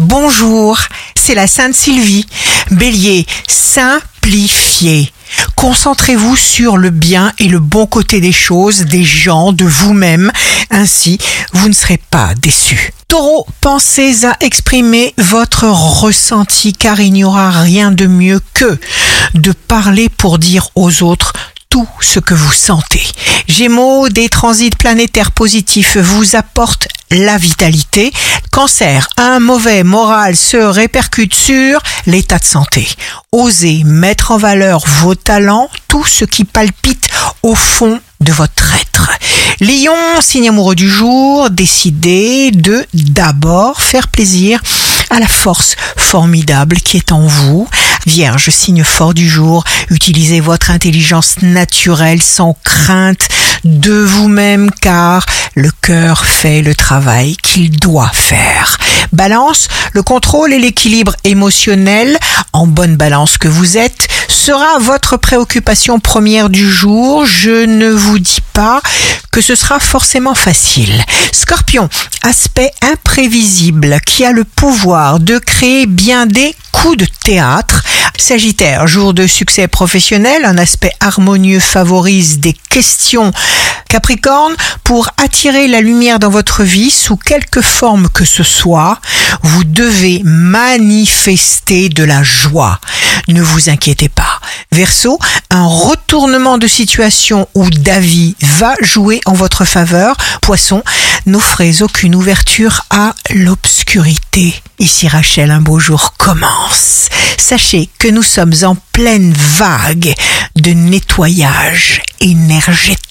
Bonjour, c'est la Sainte Sylvie. Bélier, simplifiez. Concentrez-vous sur le bien et le bon côté des choses, des gens, de vous-même. Ainsi, vous ne serez pas déçus. Taureau, pensez à exprimer votre ressenti car il n'y aura rien de mieux que de parler pour dire aux autres tout ce que vous sentez. Gémeaux, des transits planétaires positifs vous apportent la vitalité. Cancer, un mauvais moral se répercute sur l'état de santé. Osez mettre en valeur vos talents, tout ce qui palpite au fond de votre être. Lion, signe amoureux du jour, décidez de d'abord faire plaisir à la force formidable qui est en vous. Vierge, signe fort du jour, utilisez votre intelligence naturelle sans crainte de vous-même car le cœur fait le travail qu'il doit faire. Balance, le contrôle et l'équilibre émotionnel, en bonne balance que vous êtes, sera votre préoccupation première du jour. Je ne vous dis pas que ce sera forcément facile. Scorpion, aspect imprévisible qui a le pouvoir de créer bien des coups de théâtre. Sagittaire, jour de succès professionnel, un aspect harmonieux favorise des questions. Capricorne, pour attirer la lumière dans votre vie sous quelque forme que ce soit, vous devez manifester de la joie. Ne vous inquiétez pas. Verseau, un retournement de situation ou d'avis va jouer en votre faveur. Poisson, n'offrez aucune ouverture à l'obscurité. Ici Rachel, un beau jour commence. Sachez que nous sommes en pleine vague de nettoyage énergétique.